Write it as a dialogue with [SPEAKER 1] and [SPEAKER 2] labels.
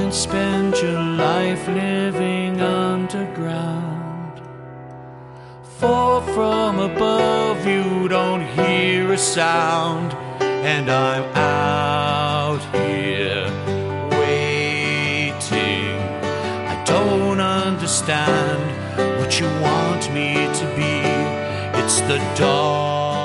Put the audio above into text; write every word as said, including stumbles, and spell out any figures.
[SPEAKER 1] and spend your life living underground. For from above you don't hear a sound, and I'm out here waiting. I don't understand what you want me to be. It's the dark